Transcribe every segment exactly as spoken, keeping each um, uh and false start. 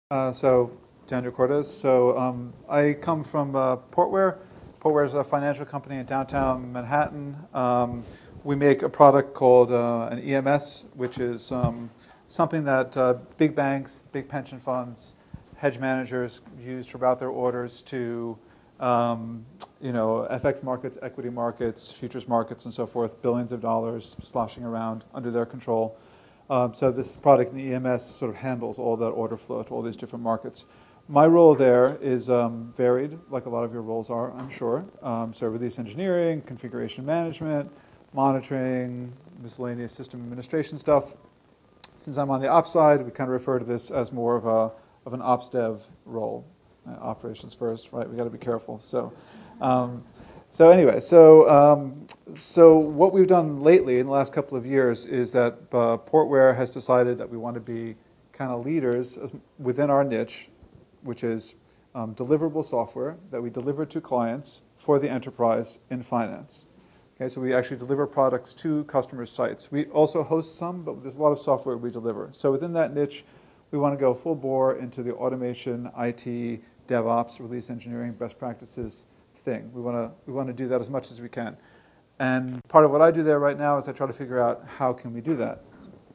Uh, so, Daniel Cortez. So, um, I come from uh, Portware. Portware is a financial company in downtown Manhattan. Um, we make a product called uh, an E M S, which is um, something that uh, big banks, big pension funds, hedge managers use to route their orders to, um, you know, F X markets, equity markets, futures markets, and so forth. Billions of dollars sloshing around under their control. Um, so this product in E M S sort of handles all that order flow to all these different markets. My role there is um, varied, like a lot of your roles are, I'm sure. Um, so release engineering, configuration management, monitoring, miscellaneous system administration stuff. Since I'm on the ops side, we kind of refer to this as more of a of an ops dev role. Uh, operations first, right? We got to be careful. So. Um, So anyway, so um, so what we've done lately in the last couple of years is that uh, Portware has decided that we want to be kind of leaders as, within our niche, which is um, deliverable software that we deliver to clients for the enterprise in finance. Okay, so we actually deliver products to customers' sites. We also host some, but there's a lot of software we deliver. So within that niche, we want to go full bore into the automation, I T, DevOps, release engineering, best practices thing. We want to we want to do that as much as we can. And part of what I do there right now is I try to figure out how can we do that.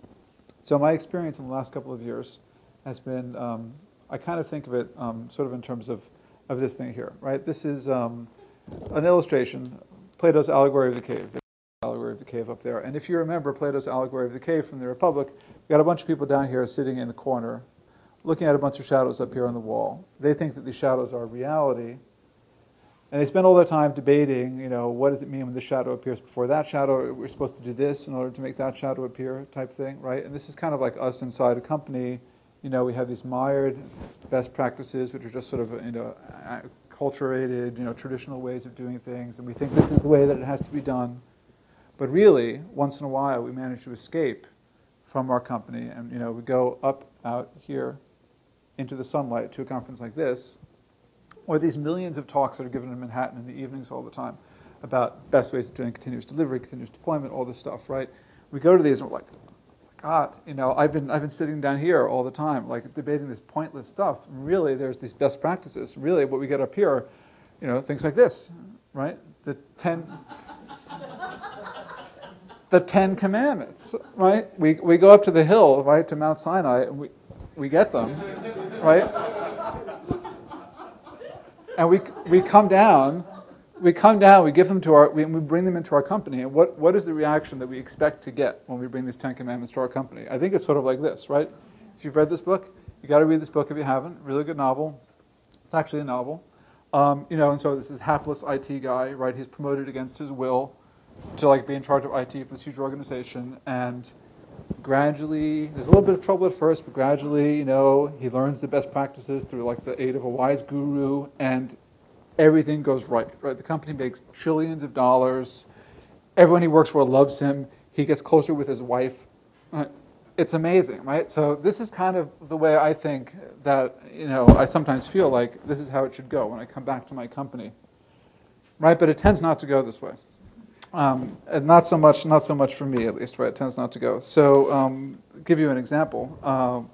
So my experience in the last couple of years has been, um, I kind of think of it um, sort of in terms of, of this thing here, right? This is um, an illustration, Plato's Allegory of the Cave, the Allegory of the Cave up there. And if you remember Plato's Allegory of the Cave from the Republic, we got a bunch of people down here sitting in the corner, looking at a bunch of shadows up here on the wall. They think that these shadows are reality. And they spend all their time debating, you know, what does it mean when this shadow appears before that shadow? We're supposed to do this in order to make that shadow appear type thing, right? And this is kind of like us inside a company. You know, we have these mired best practices, which are just sort of, you know, acculturated, you know, traditional ways of doing things. And we think this is the way that it has to be done. But really, once in a while, we manage to escape from our company. And, you know, we go up out here into the sunlight to a conference like this, or these millions of talks that are given in Manhattan in the evenings all the time about best ways of doing continuous delivery, continuous deployment, all this stuff, right? We go to these and we're like, God, you know, I've been I've been sitting down here all the time, like debating this pointless stuff. Really, there's these best practices. Really, what we get up here, you know, things like this, right? The ten, the Ten Commandments, right? We we go up to the hill, right, to Mount Sinai, and we we get them, right? And we we come down, we come down, we give them to our, we, we bring them into our company. And what, what is the reaction that we expect to get when we bring these Ten Commandments to our company? I think it's sort of like this, right? If you've read this book, you got to read this book if you haven't. Really good novel. It's actually a novel. Um, you know, and so this is hapless I T guy, right? He's promoted against his will to like be in charge of I T for this huge organization, and gradually, there's a little bit of trouble at first, but gradually, you know, he learns the best practices through like the aid of a wise guru, and everything goes right, right? The company makes trillions of dollars. Everyone he works for loves him. He gets closer with his wife. Right? It's amazing, right? So this is kind of the way I think that, you know, I sometimes feel like this is how it should go when I come back to my company, right? But it tends not to go this way. Um, and not so much, not so much for me at least, right? It tends not to go. So, um, give you an example. Uh,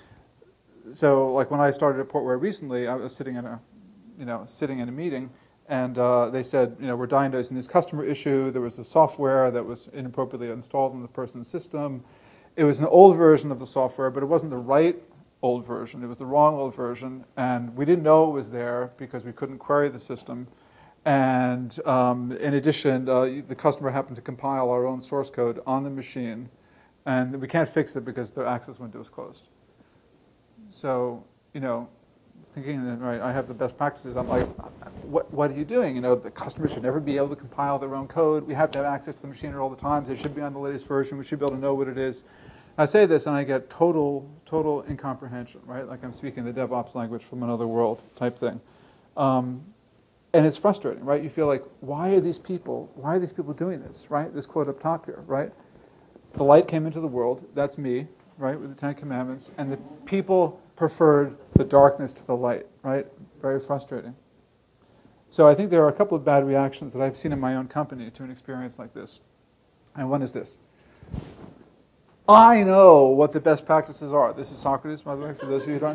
so, like when I started at Portware recently, I was sitting in a, you know, sitting in a meeting, and uh, they said, you know, we're diagnosing this customer issue. There was a software that was inappropriately installed in the person's system. It was an old version of the software, but it wasn't the right old version. It was the wrong old version, and we didn't know it was there because we couldn't query the system. And um, in addition, uh, the customer happened to compile our own source code on the machine, and we can't fix it because the access window is closed. So, you know, thinking that, right, I have the best practices, I'm like, what, what are you doing? You know, the customer should never be able to compile their own code. We have to have access to the machine at all the times. They should be on the latest version. We should be able to know what it is. I say this and I get total, total incomprehension, right? Like I'm speaking the DevOps language from another world type thing. Um, And it's frustrating, right? You feel like, why are these people, why are these people doing this, right? This quote up top here, right? The light came into the world, that's me, right, with the Ten Commandments, and the people preferred the darkness to the light, right? Very frustrating. So I think there are a couple of bad reactions that I've seen in my own company to an experience like this. And one is this. I know what the best practices are. This is Socrates, by the way, for those of you who don't know.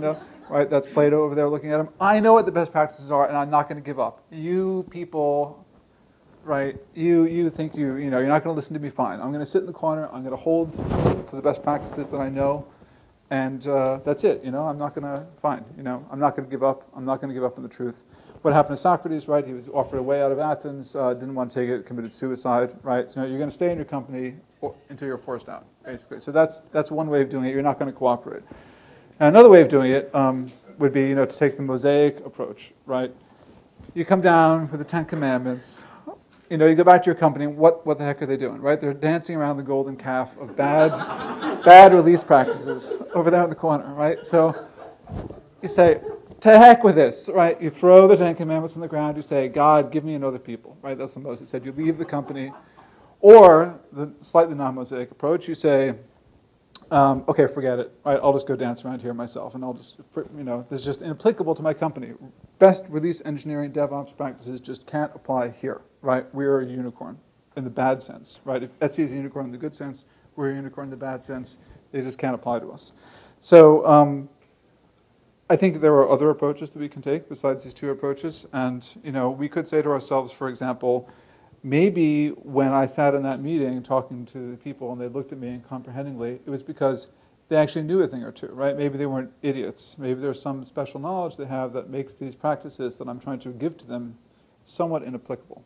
right? That's Plato over there looking at him. I know what the best practices are, and I'm not going to give up. You people, right? You you think you you know you're not going to listen to me? Fine. I'm going to sit in the corner. I'm going to hold to the best practices that I know, and uh, that's it. You know, I'm not going to fine. You know, I'm not going to give up. I'm not going to give up on the truth. What happened to Socrates, right? He was offered a way out of Athens, uh, didn't want to take it, committed suicide, right? So you're going to stay in your company or, until you're forced out, basically. So that's that's one way of doing it. You're not going to cooperate. And another way of doing it um, would be, you know, to take the Mosaic approach, right? You come down with the Ten Commandments. You know, you go back to your company. What what the heck are they doing, right? They're dancing around the golden calf of bad bad release practices over there in the corner, right? So you say, to heck with this, right? You throw the Ten Commandments on the ground. You say, God, give me another people, right? That's what Moses said. You leave the company. Or the slightly non-Mosaic approach, you say, um, okay, forget it, right? I'll just go dance around here myself, and I'll just, you know, this is just inapplicable to my company. Best release engineering DevOps practices just can't apply here, right? We're a unicorn in the bad sense, right? If Etsy is a unicorn in the good sense, we're a unicorn in the bad sense. They just can't apply to us. So, um, I think there are other approaches that we can take besides these two approaches. And, you know, we could say to ourselves, for example, maybe when I sat in that meeting talking to the people and they looked at me incomprehendingly, it was because they actually knew a thing or two, right? Maybe they weren't idiots. Maybe there's some special knowledge they have that makes these practices that I'm trying to give to them somewhat inapplicable.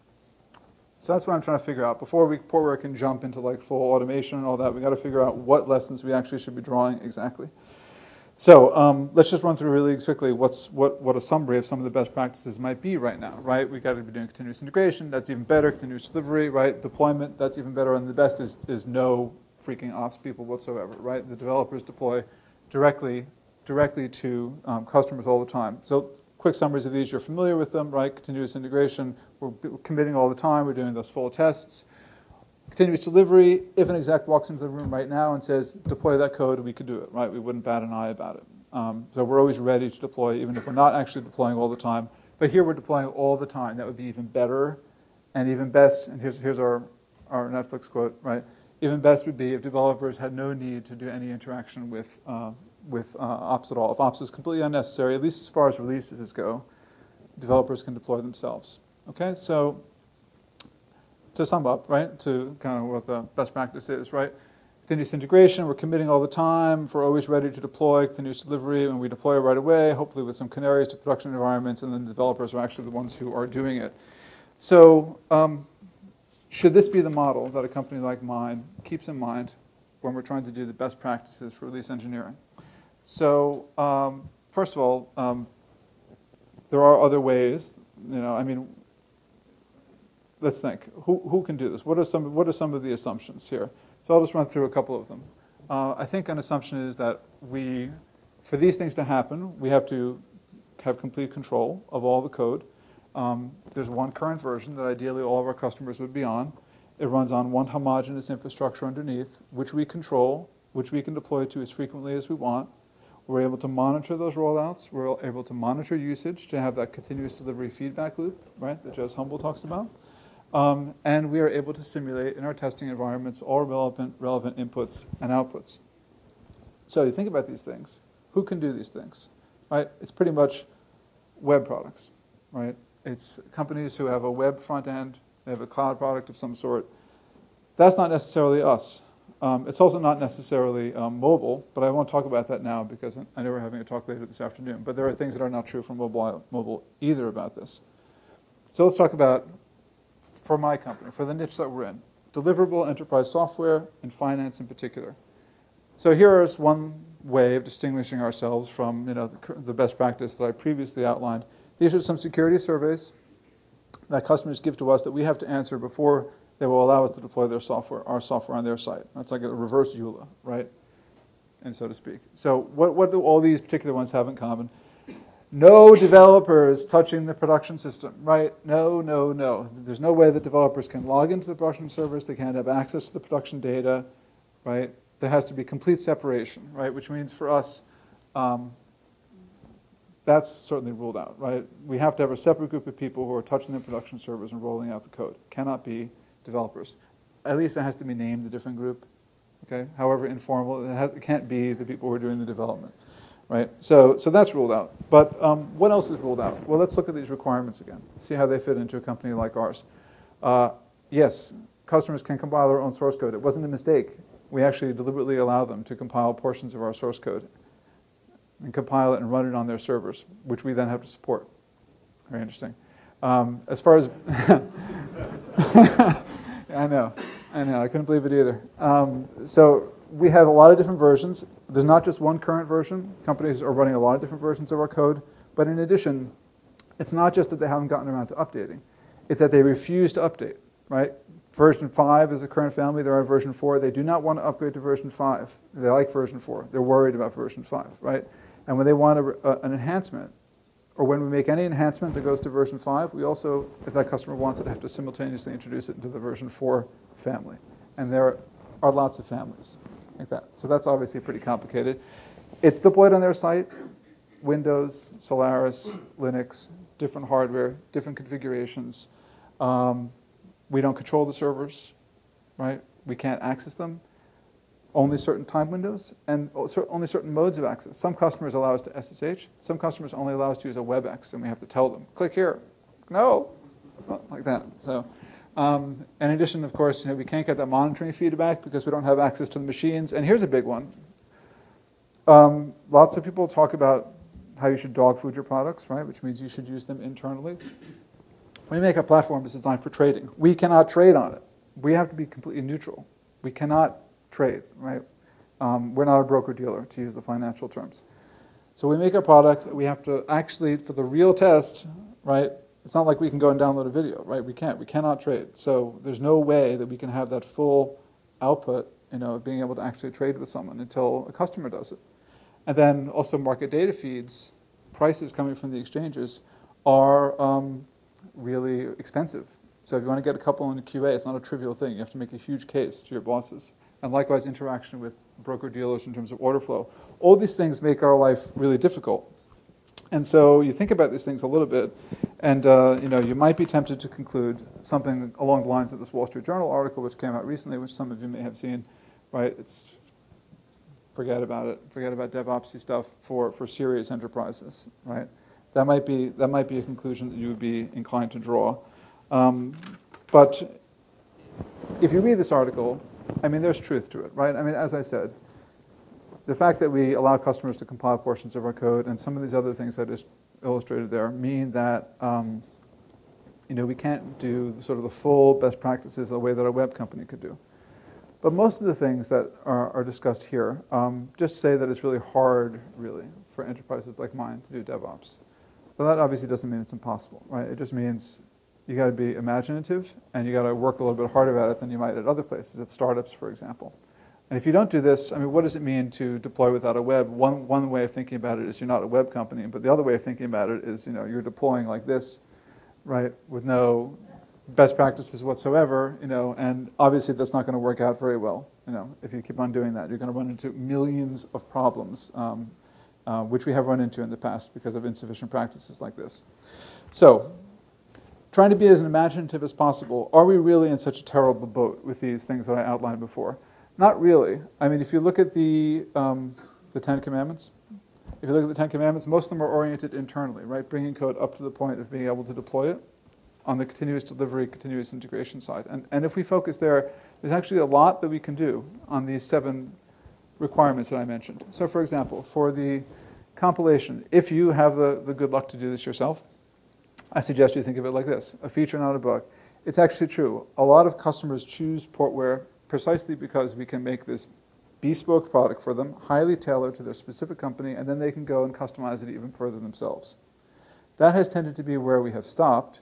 So that's what I'm trying to figure out. Before we before we can jump into like full automation and all that, we got to figure out what lessons we actually should be drawing exactly. So um, let's just run through really quickly what's what, what a summary of some of the best practices might be right now, right? We've got to be doing continuous integration. That's even better. Continuous delivery, right? Deployment, that's even better. And the best is, is no freaking ops people whatsoever, right? The developers deploy directly directly to um, customers all the time. So quick summaries of these. You're familiar with them, right? Continuous integration. We're committing all the time. We're doing those full tests. Continuous delivery, if an exec walks into the room right now and says, deploy that code, we could do it, right? We wouldn't bat an eye about it. Um, so we're always ready to deploy, even if we're not actually deploying all the time. But here we're deploying all the time. That would be even better and even best. And here's, here's our, our Netflix quote, right? Even best would be if developers had no need to do any interaction with, uh, with uh, ops at all. If ops is completely unnecessary, at least as far as releases go, developers can deploy themselves. Okay, so to sum up, right, to kind of what the best practice is, right? Continuous integration, we're committing all the time. We're always ready to deploy. Continuous delivery, and we deploy right away, hopefully with some canaries to production environments, and then the developers are actually the ones who are doing it. So um, should this be the model that a company like mine keeps in mind when we're trying to do the best practices for release engineering? So um, first of all, um, there are other ways. You know, I mean, let's think. Who who can do this? What are some what are some of the assumptions here? So I'll just run through a couple of them. Uh, I think an assumption is that we, for these things to happen, we have to have complete control of all the code. Um, there's one current version that ideally all of our customers would be on. It runs on one homogeneous infrastructure underneath, which we control, which we can deploy to as frequently as we want. We're able to monitor those rollouts. We're able to monitor usage to have that continuous delivery feedback loop, right, that Jez Humble talks about. Um, and we are able to simulate in our testing environments all relevant, relevant inputs and outputs. So you think about these things. Who can do these things? Right? It's pretty much web products, right? It's companies who have a web front end. They have a cloud product of some sort. That's not necessarily us. Um, it's also not necessarily um, mobile, but I won't talk about that now because I know we're having a talk later this afternoon. But there are things that are not true for mobile, mobile either about this. So let's talk about, for my company, for the niche that we're in, deliverable enterprise software and finance in particular. So here is one way of distinguishing ourselves from, you know, the, the best practice that I previously outlined. These are some security surveys that customers give to us that we have to answer before they will allow us to deploy their software, our software on their site. That's like a reverse E U L A, right? And so to speak. So what, what do all these particular ones have in common? No developers touching the production system, right? No, no, no. There's no way that developers can log into the production servers. They can't have access to the production data, right? There has to be complete separation, right? Which means for us, um, that's certainly ruled out, right? We have to have a separate group of people who are touching the production servers and rolling out the code. Cannot be developers. At least it has to be named a different group, okay? However informal, it, has, it can't be the people who are doing the development. right? So, so that's ruled out. But um, what else is ruled out? Well, let's look at these requirements again, see how they fit into a company like ours. Uh, yes, customers can compile their own source code. It wasn't a mistake. We actually deliberately allow them to compile portions of our source code and compile it and run it on their servers, which we then have to support. Very interesting. Um, as far as, I know, I know, I couldn't believe it either. Um, so we have a lot of different versions. There's not just one current version. Companies are running a lot of different versions of our code. But in addition, it's not just that they haven't gotten around to updating. It's that they refuse to update, right? Version five is the current family. They're on version four. They do not want to upgrade to version five. They like version four. They're worried about version five, right? And when they want a, uh, an enhancement, or when we make any enhancement that goes to version five, we also, if that customer wants it, have to simultaneously introduce it into the version four family. And there are lots of families like that. So that's obviously pretty complicated. It's deployed on their site, Windows, Solaris, Linux, different hardware, different configurations. Um, we don't control the servers, right? We can't access them. Only certain time windows and only certain modes of access. Some customers allow us to S S H. Some customers only allow us to use a WebEx, and we have to tell them, click here. No, like that. So, um, in addition, of course, you know, we can't get that monitoring feedback because we don't have access to the machines. And here's a big one. Um, lots of people talk about how you should dog food your products, right? Which means you should use them internally. We make a platform that's designed for trading. We cannot trade on it. We have to be completely neutral. We cannot trade, right? Um, we're not a broker-dealer, to use the financial terms. So we make a product that we have to actually, for the real test, right? It's not like we can go and download a video, right? We can't. We cannot trade. So there's no way that we can have that full output, you know, being able to actually trade with someone until a customer does it. And then also market data feeds, prices coming from the exchanges are um, really expensive. So if you want to get a couple in the Q A, it's not a trivial thing. You have to make a huge case to your bosses. And likewise, interaction with broker-dealers in terms of order flow. All these things make our life really difficult. And so you think about these things a little bit, and uh, you know, you might be tempted to conclude something along the lines of this Wall Street Journal article, which came out recently, which some of you may have seen, right? It's forget about it. Forget about DevOpsy stuff for, for serious enterprises, right? That might be that might be a conclusion that you would be inclined to draw. Um, but if you read this article, I mean, there's truth to it, right? I mean, as I said, the fact that we allow customers to compile portions of our code and some of these other things I just illustrated there mean that um, you know, we can't do sort of the full best practices the way that a web company could do. But most of the things that are, are discussed here um, just say that it's really hard, really, for enterprises like mine to do DevOps. But that obviously doesn't mean it's impossible, right? It just means you got to be imaginative and you got to work a little bit harder at it than you might at other places, at startups, for example. And if you don't do this, I mean, what does it mean to deploy without a web? One, one way of thinking about it is you're not a web company, but the other way of thinking about it is, you know, you're deploying like this, right, with no best practices whatsoever, you know, and obviously that's not going to work out very well, you know, if you keep on doing that. You're going to run into millions of problems, um, uh, which we have run into in the past because of insufficient practices like this. So, trying to be as imaginative as possible, are we really in such a terrible boat with these things that I outlined before? Not really. I mean, if you look at the, um, the Ten Commandments, if you look at the Ten Commandments, most of them are oriented internally, right? Bringing code up to the point of being able to deploy it on the continuous delivery, continuous integration side. And, and if we focus there, there's actually a lot that we can do on these seven requirements that I mentioned. So for example, for the compilation, if you have the, the good luck to do this yourself, I suggest you think of it like this, a feature, not a bug. It's actually true. A lot of customers choose Portware precisely because we can make this bespoke product for them, highly tailored to their specific company, and then they can go and customize it even further themselves. That has tended to be where we have stopped,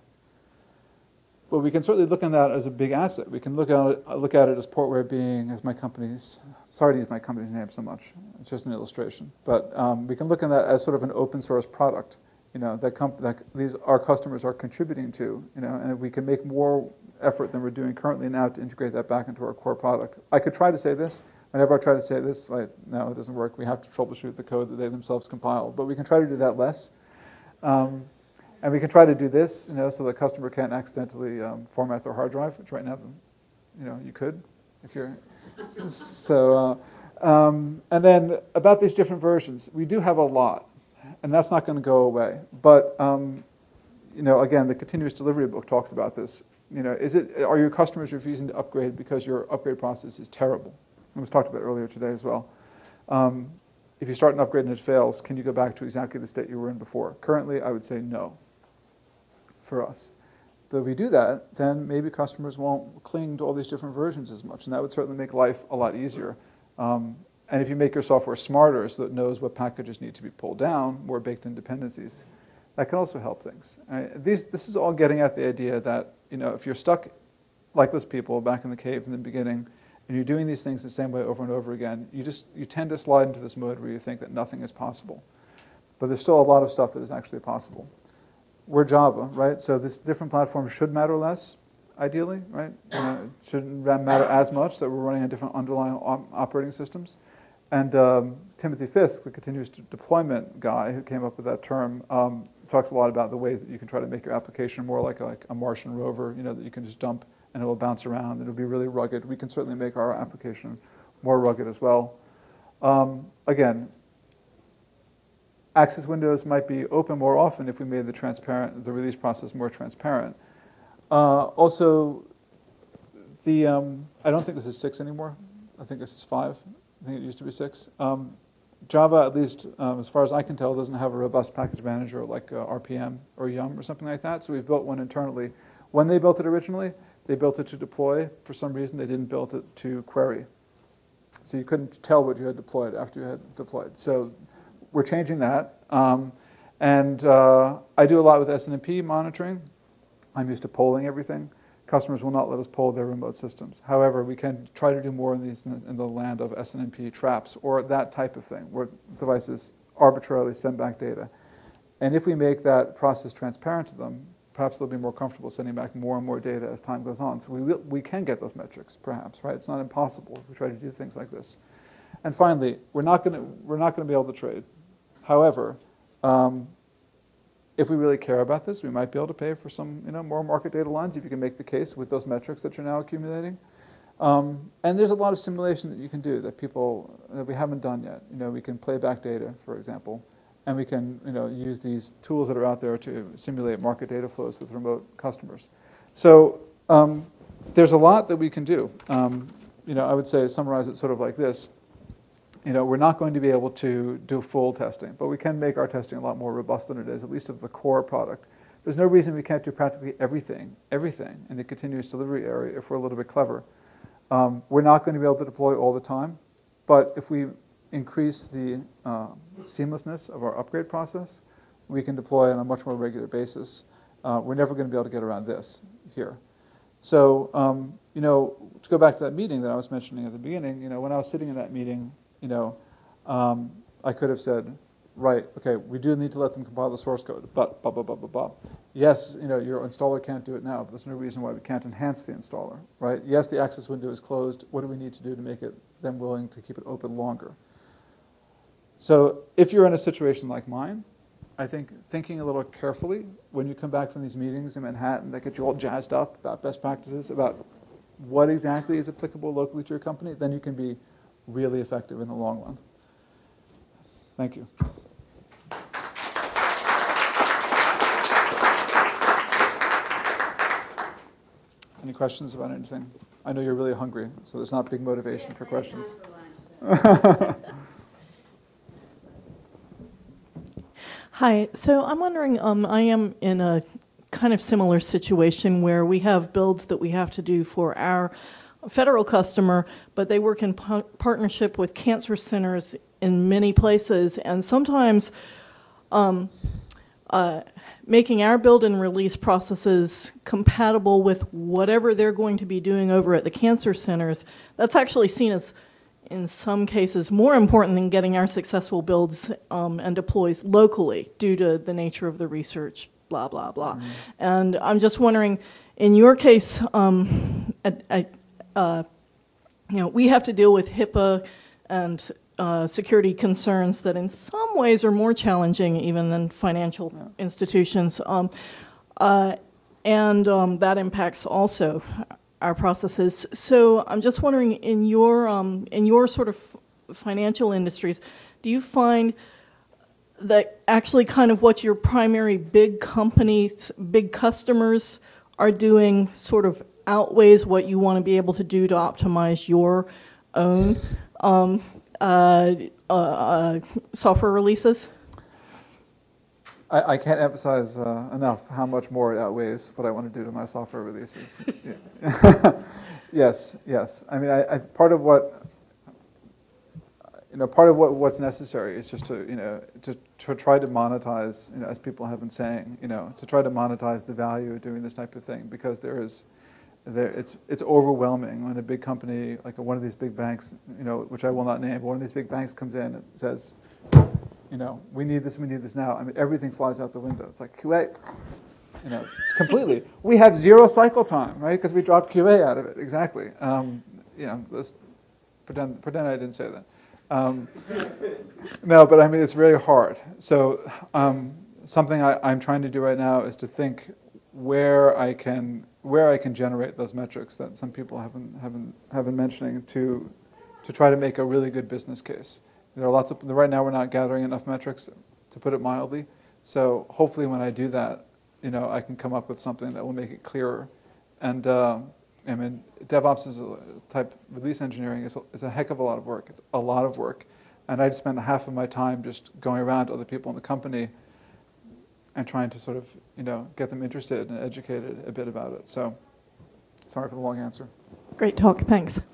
but we can certainly look at that as a big asset. We can look at it, look at it as Portware being, as my company's, sorry to use my company's name so much, it's just an illustration, but um, we can look at that as sort of an open source product, you know, that, comp that these our customers are contributing to, you know, and if we can make more effort than we're doing currently now to integrate that back into our core product. I could try to say this. Whenever I try to say this, like, no, it doesn't work. We have to troubleshoot the code that they themselves compile. But we can try to do that less. Um, and we can try to do this, you know, so the customer can't accidentally um, format their hard drive, which right now, you know, you could if you're. So, Um, and then about these different versions, we do have a lot, and that's not going to go away. But um, you know, again, the continuous delivery book talks about this. You know, is it are your customers refusing to upgrade because your upgrade process is terrible? It was talked about earlier today as well. Um, if you start an upgrade and it fails, can you go back to exactly the state you were in before? Currently, I would say no for us. But if we do that, then maybe customers won't cling to all these different versions as much, and that would certainly make life a lot easier. Um, and if you make your software smarter so that it knows what packages need to be pulled down, more baked-in dependencies, that can also help things. Uh, these, this is all getting at the idea that, you know, if you're stuck like those people back in the cave in the beginning, and you're doing these things the same way over and over again, you just you tend to slide into this mode where you think that nothing is possible. But there's still a lot of stuff that is actually possible. We're Java, right? So this different platforms should matter less, ideally, right? You know, it shouldn't matter as much that we're running on different underlying op operating systems. And um, Timothy Fisk, the continuous deployment guy who came up with that term, um, talks a lot about the ways that you can try to make your application more like a, like a Martian rover, you know, that you can just dump and it will bounce around. It'll be really rugged. We can certainly make our application more rugged as well. Um, again, access windows might be open more often if we made the transparent, the release process more transparent. Uh, also, the um, I don't think this is six anymore. I think this is five. I think it used to be six. Um, Java, at least um, as far as I can tell, doesn't have a robust package manager like uh, R P M or Yum or something like that. So we've built one internally. When they built it originally, they built it to deploy. For some reason, they didn't build it to query. So you couldn't tell what you had deployed after you had deployed. So we're changing that. Um, and uh, I do a lot with S N M P monitoring. I'm used to polling everything. Customers will not let us poll their remote systems. However, we can try to do more in, these, in the land of S N M P traps or that type of thing, where devices arbitrarily send back data. And if we make that process transparent to them, perhaps they'll be more comfortable sending back more and more data as time goes on. So we, will, we can get those metrics, perhaps, right? It's not impossible if we try to do things like this. And finally, we're not going to we're not going to be able to trade. However, um, if we really care about this, we might be able to pay for some, you know, more market data lines if you can make the case with those metrics that you're now accumulating. Um, and there's a lot of simulation that you can do that people that we haven't done yet. You know, we can play back data, for example, and we can, you know, use these tools that are out there to simulate market data flows with remote customers. So um, there's a lot that we can do. Um, you know, I would say summarize it sort of like this. You know, we're not going to be able to do full testing, but we can make our testing a lot more robust than it is, at least of the core product. There's no reason we can't do practically everything, everything in the continuous delivery area if we're a little bit clever. Um, we're not going to be able to deploy all the time, but if we increase the uh, seamlessness of our upgrade process, we can deploy on a much more regular basis. Uh, we're never going to be able to get around this here. So, um, you know, to go back to that meeting that I was mentioning at the beginning, you know, when I was sitting in that meeting, you know, um, I could have said, right, okay, we do need to let them compile the source code, but blah, blah, blah, blah, blah. Yes, you know, your installer can't do it now, but there's no reason why we can't enhance the installer, right? Yes, the access window is closed. What do we need to do to make it them willing to keep it open longer? So if you're in a situation like mine, I think thinking a little carefully when you come back from these meetings in Manhattan that get you all jazzed up about best practices, about what exactly is applicable locally to your company, then you can be really effective in the long run. Thank you. Any questions about anything? I know you're really hungry, so there's not big motivation yeah, for questions. For Hi, so I'm wondering, um, I am in a kind of similar situation where we have builds that we have to do for our federal customer, but they work in p partnership with cancer centers in many places, and sometimes um, uh, making our build and release processes compatible with whatever they're going to be doing over at the cancer centers, that's actually seen as, in some cases, more important than getting our successful builds um, and deploys locally due to the nature of the research, blah, blah, blah. Mm-hmm. And I'm just wondering, in your case, um, I, I, Uh, you know, we have to deal with HIPAA and uh, security concerns that in some ways are more challenging even than financial yeah. institutions. Um, uh, and um, that impacts also our processes. So I'm just wondering, in your, um, in your sort of financial industries, do you find that actually kind of what your primary big companies, big customers are doing sort of outweighs what you want to be able to do to optimize your own um, uh, uh, uh, software releases? I, I can't emphasize uh, enough how much more it outweighs what I want to do to my software releases. Yes, yes. I mean, I, I, part of what, you know, part of what, what's necessary is just to, you know, to, to try to monetize, you know, as people have been saying, you know, to try to monetize the value of doing this type of thing, because there is, there, it's, it's overwhelming when a big company, like one of these big banks, you know, which I will not name, but one of these big banks comes in and says, you know, we need this, we need this now. I mean, everything flies out the window. It's like Q A, you know, completely. We have zero cycle time, right? Because we dropped Q A out of it, exactly. Um, you know, let's pretend, pretend I didn't say that. Um, no, but I mean, it's very hard. So um, something I, I'm trying to do right now is to think where I can, where I can generate those metrics that some people haven't, haven't, have been mentioning to, to try to make a really good business case. There are lots of, right now we're not gathering enough metrics, to put it mildly. So hopefully when I do that, you know, I can come up with something that will make it clearer. And uh, I mean, DevOps is a type, release engineering is a, is a heck of a lot of work. It's a lot of work. And I'd spend half of my time just going around to other people in the company and trying to sort of, you know, get them interested and educated a bit about it. So sorry for the long answer. Great talk, thanks.